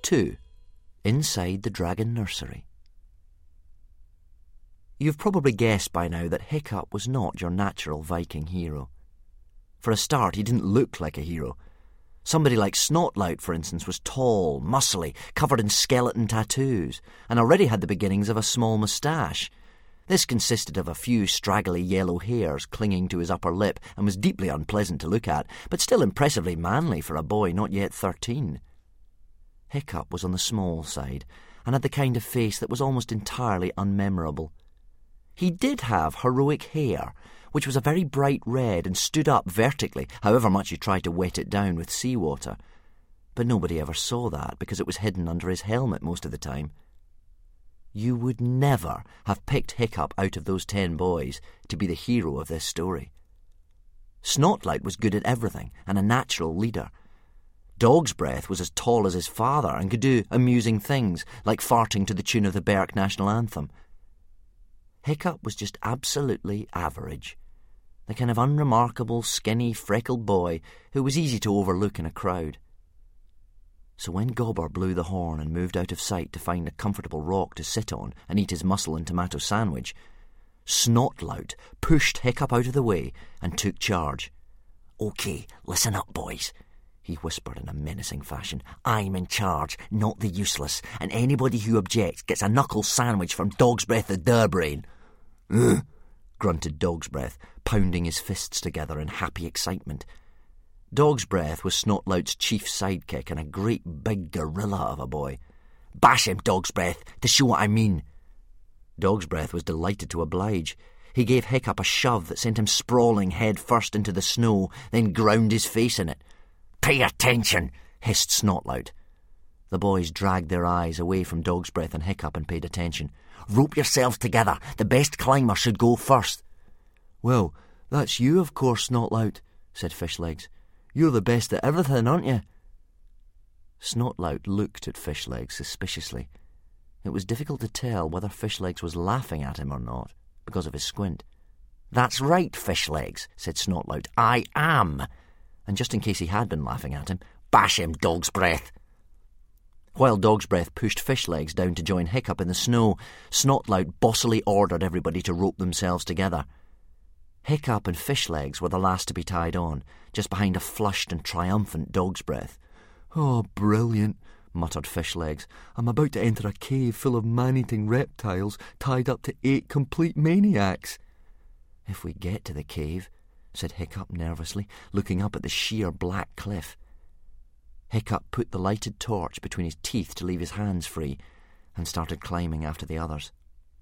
2. Inside the Dragon Nursery. You've probably guessed by now that Hiccup was not your natural Viking hero. For a start, he didn't look like a hero. Somebody like Snotlout, for instance, was tall, muscly, covered in skeleton tattoos, and already had the beginnings of a small moustache. This consisted of a few straggly yellow hairs clinging to his upper lip and was deeply unpleasant to look at, but still impressively manly for a boy not yet 13. Hiccup was on the small side, and had the kind of face that was almost entirely unmemorable. He did have heroic hair, which was a very bright red and stood up vertically, however much you tried to wet it down with seawater. But nobody ever saw that, because it was hidden under his helmet most of the time. You would never have picked Hiccup out of those 10 boys to be the hero of this story. Snotlout was good at everything, and a natural leader. Dog's Breath was as tall as his father and could do amusing things, like farting to the tune of the Berk National Anthem. Hiccup was just absolutely average. The kind of unremarkable, skinny, freckled boy who was easy to overlook in a crowd. So when Gobber blew the horn and moved out of sight to find a comfortable rock to sit on and eat his mussel and tomato sandwich, Snotlout pushed Hiccup out of the way and took charge. "OK, listen up, boys," he whispered in a menacing fashion. "I'm in charge, not the useless, and anybody who objects gets a knuckle sandwich from Dog's Breath the Durbrain." "Ugh," grunted Dog's Breath, pounding his fists together in happy excitement. Dog's Breath was Snotlout's chief sidekick and a great big gorilla of a boy. "Bash him, Dog's Breath, to show what I mean." Dog's Breath was delighted to oblige. He gave Hiccup a shove that sent him sprawling head first into the snow, then ground his face in it. "Pay attention," hissed Snotlout. The boys dragged their eyes away from Dog's Breath and Hiccup and paid attention. "Rope yourselves together. The best climber should go first." "Well, that's you, of course, Snotlout," said Fishlegs. "You're the best at everything, aren't you?" Snotlout looked at Fishlegs suspiciously. It was difficult to tell whether Fishlegs was laughing at him or not, because of his squint. "That's right, Fishlegs," said Snotlout. "I am." And just in case he had been laughing at him, "Bash him, Dog's Breath." While Dog's Breath pushed Fishlegs down to join Hiccup in the snow, Snotlout bossily ordered everybody to rope themselves together. Hiccup and Fishlegs were the last to be tied on, just behind a flushed and triumphant Dog's Breath. "Oh, brilliant," muttered Fishlegs. "I'm about to enter a cave full of man-eating reptiles tied up to 8 complete maniacs." "If we get to the cave," said Hiccup nervously, looking up at the sheer black cliff. Hiccup put the lighted torch between his teeth to leave his hands free and started climbing after the others.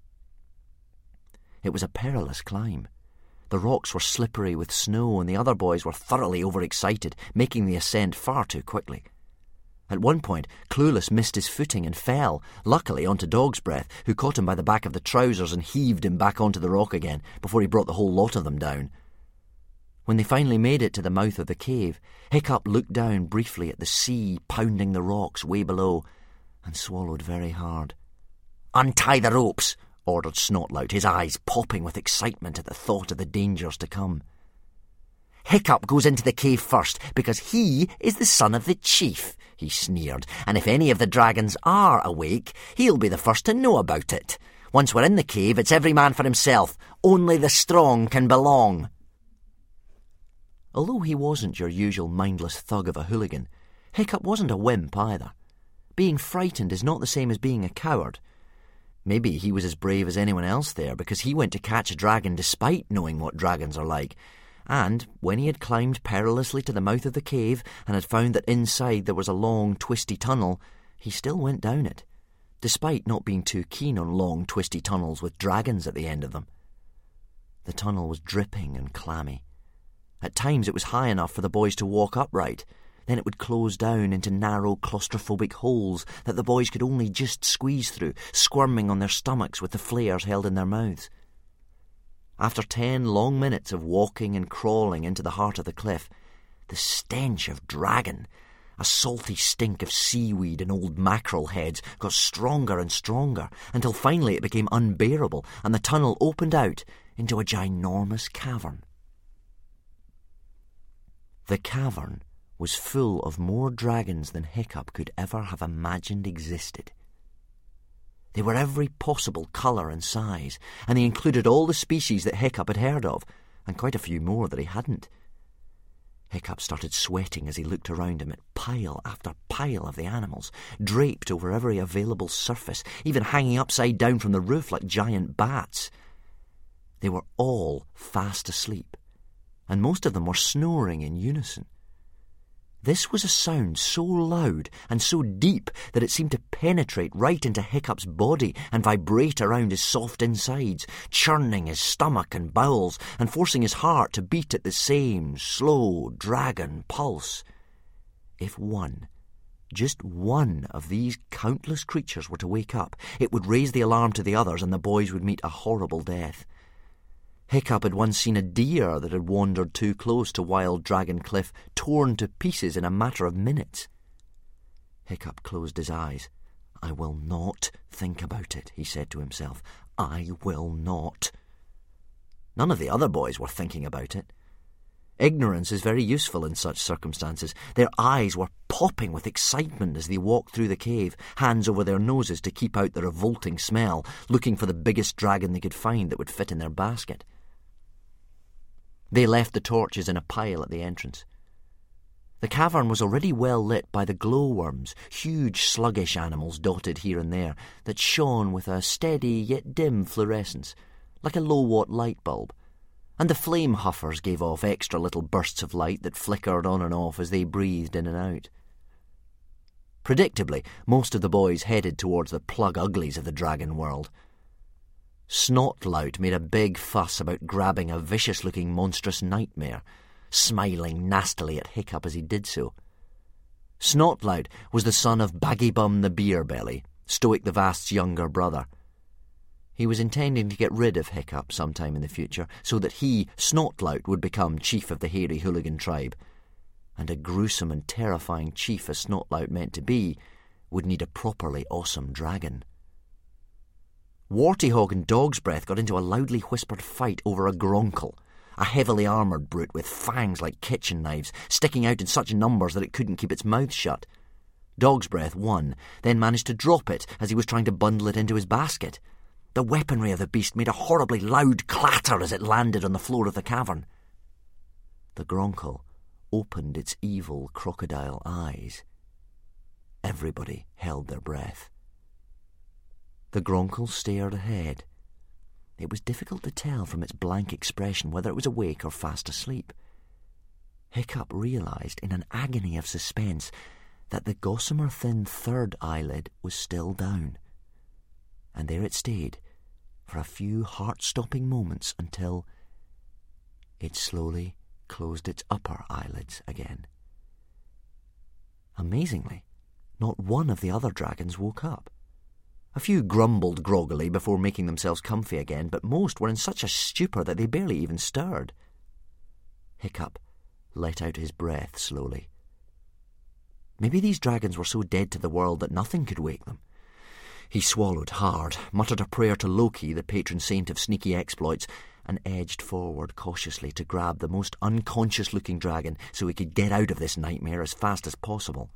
It was a perilous climb. The rocks were slippery with snow and the other boys were thoroughly overexcited, making the ascent far too quickly. At one point, Clueless missed his footing and fell, luckily onto Dog's Breath, who caught him by the back of the trousers and heaved him back onto the rock again before he brought the whole lot of them down. When they finally made it to the mouth of the cave, Hiccup looked down briefly at the sea pounding the rocks way below and swallowed very hard. "Untie the ropes," ordered Snotlout, his eyes popping with excitement at the thought of the dangers to come. "Hiccup goes into the cave first because he is the son of the chief," he sneered, "and if any of the dragons are awake, he'll be the first to know about it. Once we're in the cave, it's every man for himself. Only the strong can belong." Although he wasn't your usual mindless thug of a hooligan, Hiccup wasn't a wimp either. Being frightened is not the same as being a coward. Maybe he was as brave as anyone else there because he went to catch a dragon despite knowing what dragons are like. And when he had climbed perilously to the mouth of the cave and had found that inside there was a long, twisty tunnel, he still went down it, despite not being too keen on long, twisty tunnels with dragons at the end of them. The tunnel was dripping and clammy. At times it was high enough for the boys to walk upright. Then it would close down into narrow, claustrophobic holes that the boys could only just squeeze through, squirming on their stomachs with the flares held in their mouths. After 10 long minutes of walking and crawling into the heart of the cliff, the stench of dragon, a salty stink of seaweed and old mackerel heads, got stronger and stronger until finally it became unbearable and the tunnel opened out into a ginormous cavern. The cavern was full of more dragons than Hiccup could ever have imagined existed. They were every possible colour and size, and they included all the species that Hiccup had heard of, and quite a few more that he hadn't. Hiccup started sweating as he looked around him at pile after pile of the animals, draped over every available surface, even hanging upside down from the roof like giant bats. They were all fast asleep, and most of them were snoring in unison. This was a sound so loud and so deep that it seemed to penetrate right into Hiccup's body and vibrate around his soft insides, churning his stomach and bowels and forcing his heart to beat at the same slow dragon pulse. If one, just one of these countless creatures were to wake up, it would raise the alarm to the others and the boys would meet a horrible death. Hiccup had once seen a deer that had wandered too close to Wild Dragon Cliff torn to pieces in a matter of minutes. Hiccup closed his eyes. "I will not think about it," he said to himself. "I will not." None of the other boys were thinking about it. Ignorance is very useful in such circumstances. Their eyes were popping with excitement as they walked through the cave, hands over their noses to keep out the revolting smell, looking for the biggest dragon they could find that would fit in their basket. They left the torches in a pile at the entrance. The cavern was already well lit by the glowworms, huge sluggish animals dotted here and there, that shone with a steady yet dim fluorescence, like a low-watt light bulb, and the flame huffers gave off extra little bursts of light that flickered on and off as they breathed in and out. Predictably, most of the boys headed towards the plug uglies of the dragon world. Snotlout made a big fuss about grabbing a vicious-looking monstrous nightmare, smiling nastily at Hiccup as he did so. Snotlout was the son of Baggybum the Beerbelly, Stoic the Vast's younger brother. He was intending to get rid of Hiccup sometime in the future, so that he, Snotlout, would become chief of the hairy hooligan tribe. And a gruesome and terrifying chief as Snotlout meant to be would need a properly awesome dragon. Wartyhog and Dog's Breath got into a loudly whispered fight over a Gronkle, a heavily armoured brute with fangs like kitchen knives, sticking out in such numbers that it couldn't keep its mouth shut. Dog's Breath won, then managed to drop it as he was trying to bundle it into his basket. The weaponry of the beast made a horribly loud clatter as it landed on the floor of the cavern. The Gronkle opened its evil crocodile eyes. Everybody held their breath. The Gronkle stared ahead. It was difficult to tell from its blank expression whether it was awake or fast asleep. Hiccup realised in an agony of suspense that the gossamer thin third eyelid was still down. And there it stayed for a few heart-stopping moments until it slowly closed its upper eyelids again. Amazingly, not one of the other dragons woke up. A few grumbled groggily before making themselves comfy again, but most were in such a stupor that they barely even stirred. Hiccup let out his breath slowly. Maybe these dragons were so dead to the world that nothing could wake them. He swallowed hard, muttered a prayer to Loki, the patron saint of sneaky exploits, and edged forward cautiously to grab the most unconscious-looking dragon so he could get out of this nightmare as fast as possible.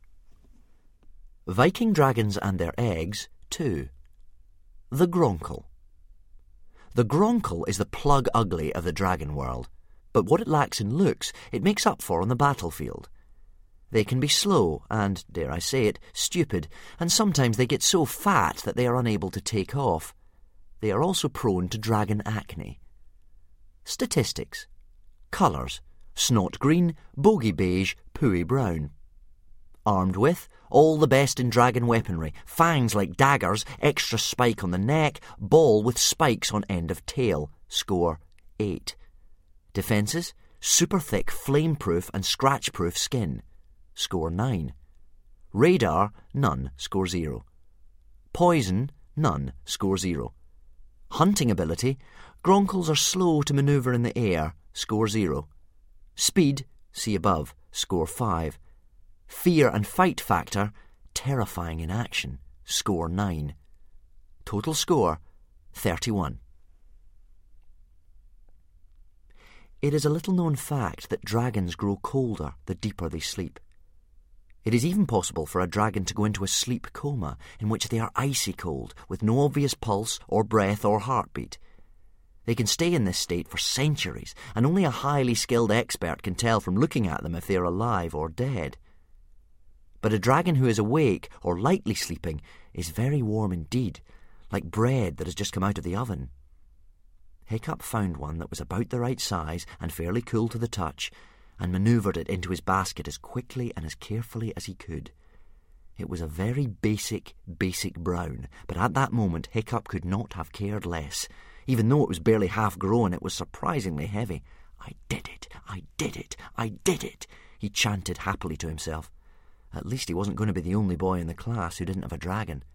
Viking dragons and their eggs, too. The Gronkle. The Gronkle is the plug ugly of the dragon world, but what it lacks in looks, it makes up for on the battlefield. They can be slow and, dare I say it, stupid, and sometimes they get so fat that they are unable to take off. They are also prone to dragon acne. Statistics. Colours: snot green, bogey beige, pooey brown. Armed with all the best in dragon weaponry: fangs like daggers, extra spike on the neck, ball with spikes on end of tail. Score 8. Defences: super thick, flame-proof and scratch-proof skin. Score 9. Radar: none. Score 0. Poison: none. Score 0. Hunting ability: Gronkles are slow to manoeuvre in the air. Score 0. Speed: see above. Score 5. Fear and fight factor: terrifying in action. Score 9. Total score: 31. It is a little-known fact that dragons grow colder the deeper they sleep. It is even possible for a dragon to go into a sleep coma in which they are icy cold, with no obvious pulse or breath or heartbeat. They can stay in this state for centuries, and only a highly skilled expert can tell from looking at them if they are alive or dead. But a dragon who is awake or lightly sleeping is very warm indeed, like bread that has just come out of the oven. Hiccup found one that was about the right size and fairly cool to the touch, and manoeuvred it into his basket as quickly and as carefully as he could. It was a very basic brown, but at that moment Hiccup could not have cared less. Even though it was barely half grown, it was surprisingly heavy. "I did it, I did it, I did it," he chanted happily to himself. At least he wasn't going to be the only boy in the class who didn't have a dragon.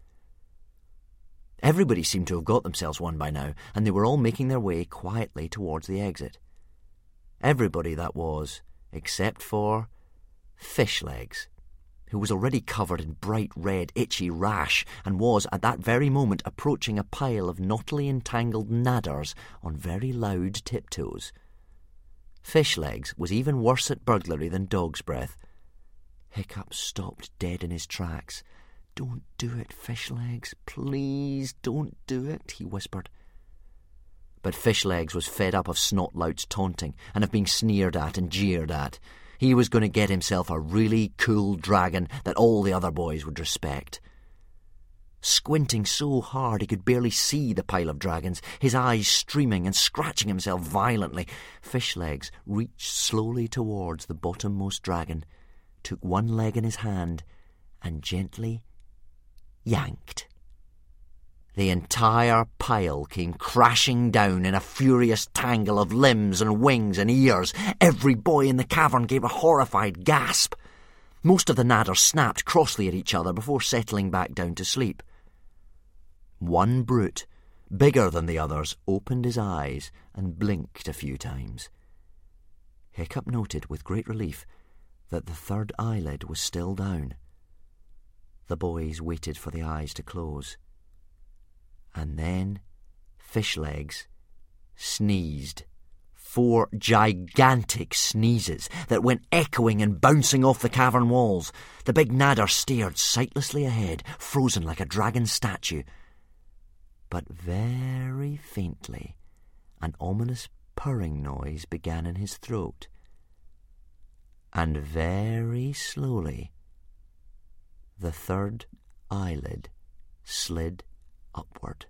Everybody seemed to have got themselves one by now, and they were all making their way quietly towards the exit. Everybody, that was, except for Fishlegs, who was already covered in bright red, itchy rash, and was, at that very moment, approaching a pile of knottily entangled nadders on very loud tiptoes. Fishlegs was even worse at burglary than Dog's Breath. Hiccup stopped dead in his tracks. "Don't do it, Fishlegs. Please don't do it," he whispered. But Fishlegs was fed up of Snotlout's taunting and of being sneered at and jeered at. He was going to get himself a really cool dragon that all the other boys would respect. Squinting so hard he could barely see the pile of dragons, his eyes streaming and scratching himself violently, Fishlegs reached slowly towards the bottommost dragon, took one leg in his hand, and gently yanked. The entire pile came crashing down in a furious tangle of limbs and wings and ears. Every boy in the cavern gave a horrified gasp. Most of the nadders snapped crossly at each other before settling back down to sleep. One brute, bigger than the others, opened his eyes and blinked a few times. Hiccup noted with great relief that the third eyelid was still down. The boys waited for the eyes to close. And then Fishlegs sneezed. 4 gigantic sneezes that went echoing and bouncing off the cavern walls. The big nadder stared sightlessly ahead, frozen like a dragon statue. But very faintly, an ominous purring noise began in his throat. And very slowly, the third eyelid slid upward.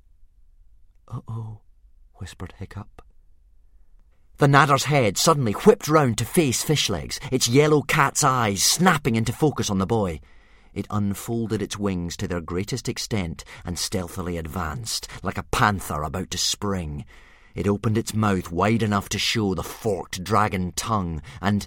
"Uh-oh," whispered Hiccup. The nadder's head suddenly whipped round to face Fishlegs, its yellow cat's eyes snapping into focus on the boy. It unfolded its wings to their greatest extent and stealthily advanced, like a panther about to spring. It opened its mouth wide enough to show the forked dragon tongue, and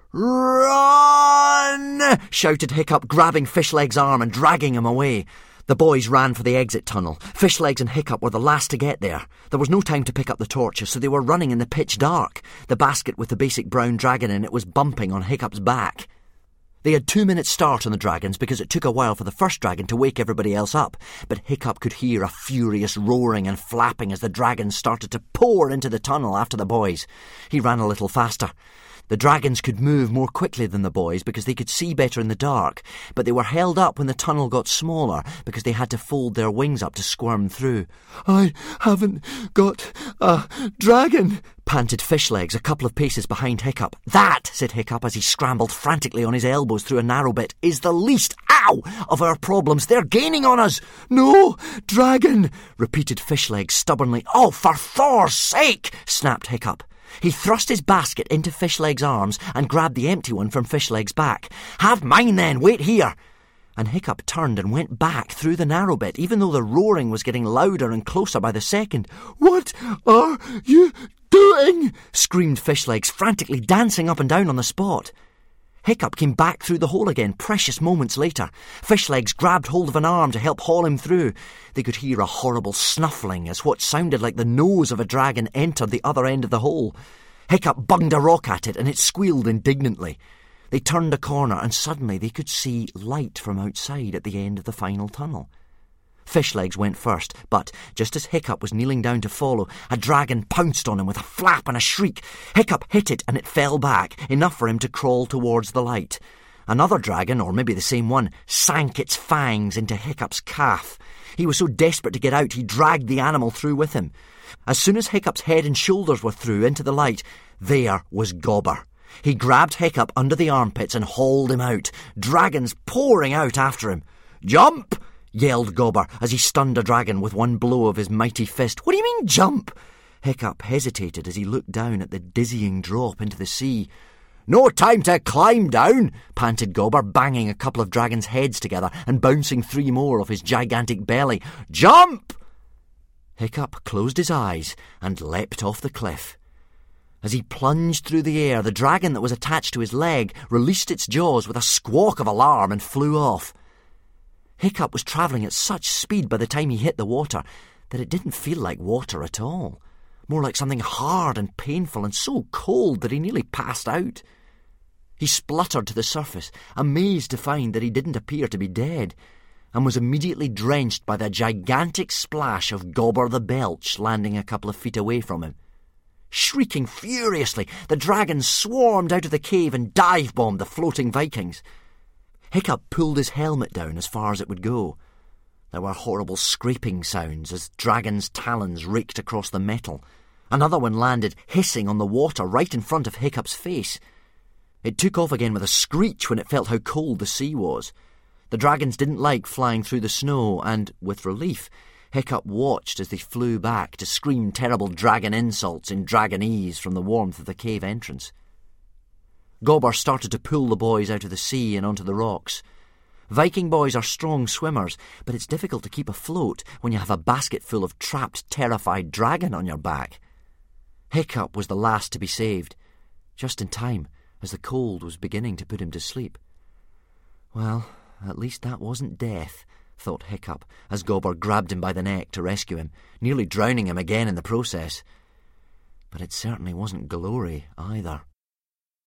"Run!" shouted Hiccup, grabbing Fishlegs' arm and dragging him away. The boys ran for the exit tunnel. Fishlegs and Hiccup were the last to get there. There was no time to pick up the torches, so they were running in the pitch dark. The basket with the basic brown dragon in it was bumping on Hiccup's back. They had 2 minutes start on the dragons because it took a while for the first dragon to wake everybody else up, but Hiccup could hear a furious roaring and flapping as the dragons started to pour into the tunnel after the boys. He ran a little faster. The dragons could move more quickly than the boys because they could see better in the dark, but they were held up when the tunnel got smaller because they had to fold their wings up to squirm through. "I haven't got a dragon," panted Fishlegs a couple of paces behind Hiccup. "That," said Hiccup as he scrambled frantically on his elbows through a narrow bit, "is the least, of our problems. They're gaining on us." "No dragon," repeated Fishlegs stubbornly. "Oh, for Thor's sake," snapped Hiccup. He thrust his basket into Fishlegs' arms and grabbed the empty one from Fishlegs' back. "Have mine then, wait here." And Hiccup turned and went back through the narrow bit, even though the roaring was getting louder and closer by the second. "What are you doing?" screamed Fishlegs, frantically dancing up and down on the spot. Hiccup came back through the hole again precious moments later. Fishlegs grabbed hold of an arm to help haul him through. They could hear a horrible snuffling as what sounded like the nose of a dragon entered the other end of the hole. Hiccup bunged a rock at it and it squealed indignantly. They turned a corner and suddenly they could see light from outside at the end of the final tunnel. Fishlegs went first, but just as Hiccup was kneeling down to follow, a dragon pounced on him with a flap and a shriek. Hiccup hit it and it fell back, enough for him to crawl towards the light. Another dragon, or maybe the same one, sank its fangs into Hiccup's calf. He was so desperate to get out, he dragged the animal through with him. As soon as Hiccup's head and shoulders were through into the light, there was Gobber. He grabbed Hiccup under the armpits and hauled him out, dragons pouring out after him. "Jump!" yelled Gobber as he stunned a dragon with one blow of his mighty fist. "What do you mean, jump?" Hiccup hesitated as he looked down at the dizzying drop into the sea. "No time to climb down," panted Gobber, banging a couple of dragons' heads together and bouncing 3 more off his gigantic belly. "Jump!" Hiccup closed his eyes and leapt off the cliff. As he plunged through the air, the dragon that was attached to his leg released its jaws with a squawk of alarm and flew off. Hiccup was travelling at such speed by the time he hit the water that it didn't feel like water at all, more like something hard and painful and so cold that he nearly passed out. He spluttered to the surface, amazed to find that he didn't appear to be dead, and was immediately drenched by the gigantic splash of Gobber the Belch landing a couple of feet away from him. Shrieking furiously, the dragons swarmed out of the cave and dive-bombed the floating Vikings. Hiccup pulled his helmet down as far as it would go. There were horrible scraping sounds as dragons' talons raked across the metal. Another one landed hissing on the water right in front of Hiccup's face. It took off again with a screech when it felt how cold the sea was. The dragons didn't like flying through the snow, and, with relief, Hiccup watched as they flew back to scream terrible dragon insults in dragonese from the warmth of the cave entrance. Gobber started to pull the boys out of the sea and onto the rocks. Viking boys are strong swimmers, but it's difficult to keep afloat when you have a basket full of trapped, terrified dragon on your back. Hiccup was the last to be saved, just in time, as the cold was beginning to put him to sleep. Well, at least that wasn't death, thought Hiccup, as Gobber grabbed him by the neck to rescue him, nearly drowning him again in the process. But it certainly wasn't glory either.